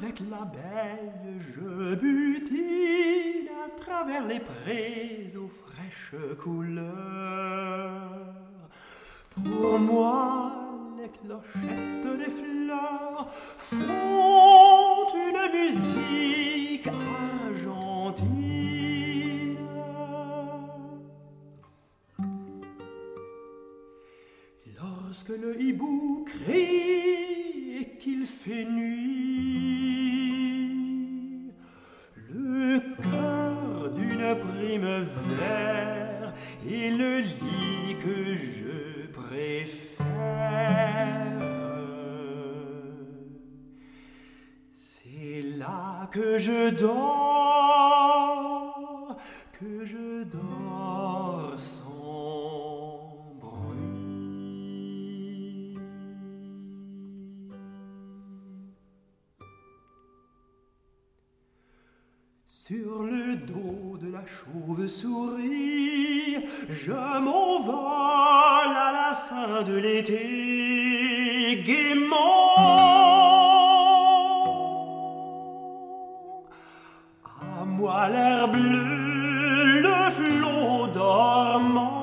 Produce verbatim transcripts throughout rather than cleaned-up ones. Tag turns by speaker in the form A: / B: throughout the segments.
A: Avec l'abeille, je butine à travers les prés aux fraîches couleurs. Pour moi, les clochettes des fleurs font une musique argentine. Lorsque le hibou crie et qu'il fait nuit, le cœur d'une primevère est le lit que je préfère. C'est là que je dors, que je dors sans bruit. Sur le dos de la chauve-souris, je m'envole à la fin de l'été gaiement. À moi l'air bleu, le flot dormant.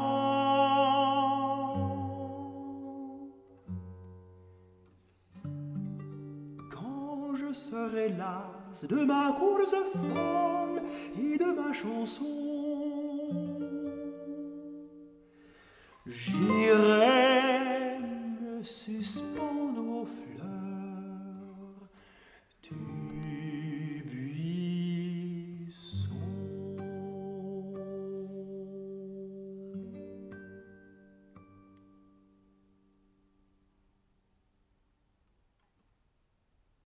A: Quand je serai las de ma course folle et de ma chanson, j'irai me suspendre